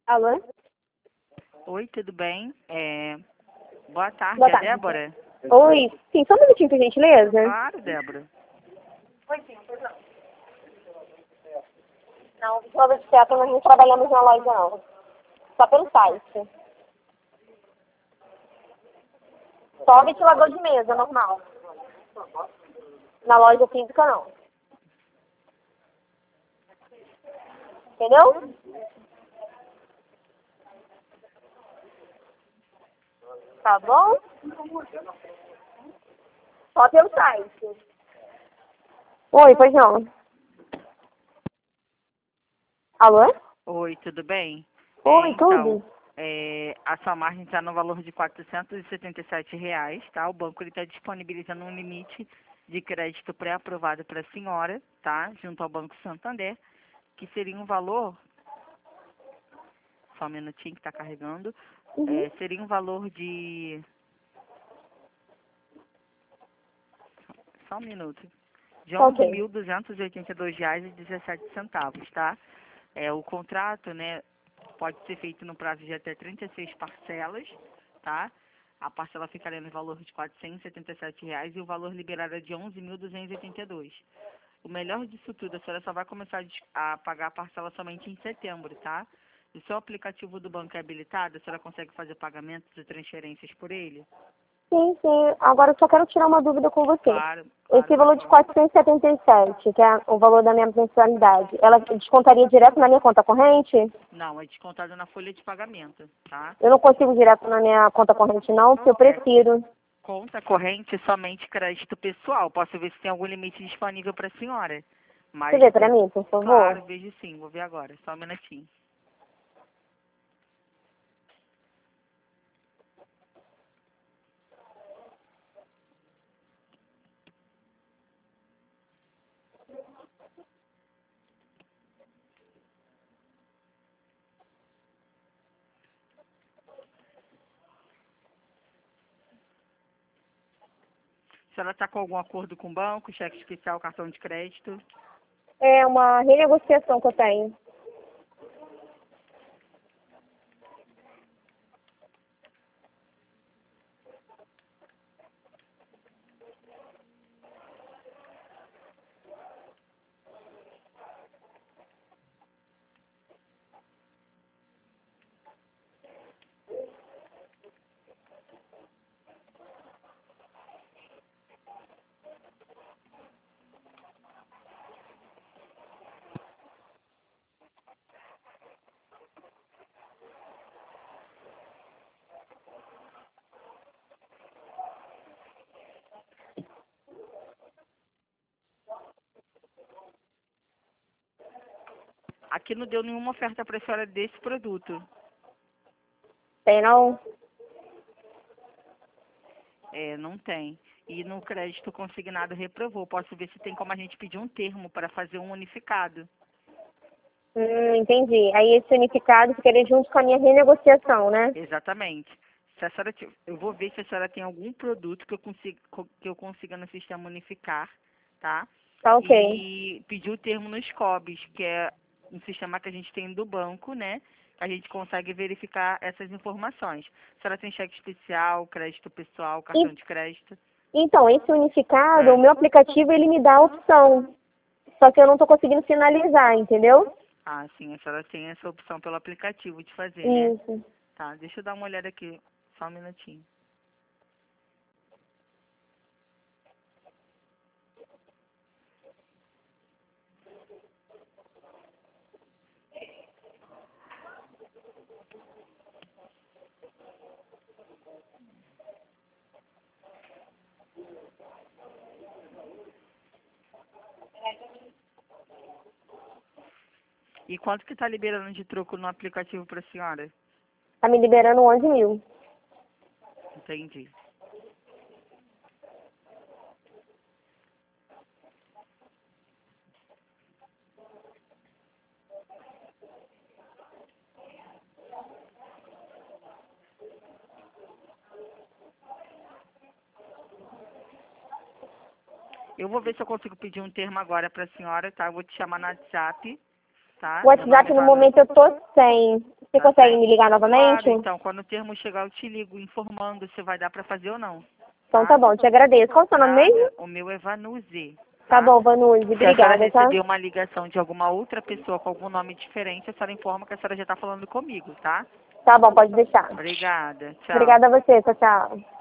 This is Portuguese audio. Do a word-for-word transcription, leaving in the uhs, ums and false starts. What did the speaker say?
Alô? Oi, tudo bem? É... Boa tarde, Boa é a tarde. Débora? Oi, sim, só um minutinho, por gentileza. Claro, Débora. Oi, sim, pois não. Não, prova de teatro nós não trabalhamos na loja, não. Só pelo site. Só ventilador de mesa, normal. Na loja física, não. Entendeu? Tá bom? Só pelo site. Oi, pois não. Alô? Oi, tudo bem? É, Oi, então, tudo? é, a sua margem está no valor de quatrocentos e setenta e sete reais, tá? O banco está disponibilizando um limite de crédito pré-aprovado para a senhora, tá? Junto ao Banco Santander, que seria um valor, só um minutinho que está carregando, Uhum. é, seria um valor de, só um minuto, de Tá onze ok. mil duzentos e oitenta e dois reais e dezessete centavos, tá? É, o contrato, né, pode ser feito no prazo de até trinta e seis parcelas, tá? A parcela ficaria no valor de quatrocentos e setenta e sete reais e o valor liberado é de onze mil duzentos e oitenta e dois. O melhor disso tudo, a senhora só vai começar a des- a pagar a parcela somente em setembro, tá? O seu aplicativo do banco é habilitado, a senhora consegue fazer pagamentos e transferências por ele? Sim, sim. Agora eu só quero tirar uma dúvida com você. Claro, claro, Esse pode valor de falar. quatrocentos e setenta e sete, que é o valor da minha mensalidade, ela descontaria direto na minha conta corrente? Não, é descontado na folha de pagamento, tá? Eu não consigo direto na minha conta corrente não, porque eu É prefiro. conta corrente somente crédito pessoal. Posso ver se tem algum limite disponível para a senhora. Você Mas, vê pra é, mim, por favor? claro, vejo sim. Vou ver agora. Só um minutinho. Se ela está com algum acordo com o banco, cheque especial, cartão de crédito. É uma renegociação que eu tenho. Aqui não deu nenhuma oferta para a senhora desse produto. Tem não? É, não tem. E no crédito consignado reprovou. Posso ver se tem como a gente pedir um termo para fazer um unificado. Hum, entendi. Aí esse unificado ficaria junto com a minha renegociação, né? Exatamente. Se a senhora, ti- eu vou ver se a senhora tem algum produto que eu consiga, que eu consiga no sistema unificar, tá? Tá ok. E pedir o termo no SCOBS, que é um sistema que a gente tem do banco, né? A gente consegue verificar essas informações. A senhora tem cheque especial, crédito pessoal, E- cartão de crédito? então, esse unificado, o É. meu aplicativo, ele me dá a opção. Só que eu não tô conseguindo finalizar, entendeu? Ah, sim, a senhora tem essa opção pelo aplicativo de fazer, né? Isso. Tá, deixa eu dar uma olhada aqui, só um minutinho. E quanto que tá liberando de troco no aplicativo para a senhora? Tá me liberando onze mil. Entendi. Eu vou ver se eu consigo pedir um termo agora para a senhora, tá? Eu vou te chamar no WhatsApp, tá? O Meu nome WhatsApp, é no Vanessa. momento, eu tô sem. Você Tá consegue bem? me ligar novamente? Claro, então, quando o termo chegar, eu te ligo informando se vai dar para fazer ou não. Então tá bom, te agradeço. Qual o seu nome mesmo? O meu é Vanuzi. Tá bom, Vanuzi, Se a senhora obrigada, tá? receber uma ligação de alguma outra pessoa com algum nome diferente, a senhora informa que a senhora já está falando comigo, tá? Tá bom, pode deixar. Obrigada. Tchau. Obrigada a você, tchau, tchau.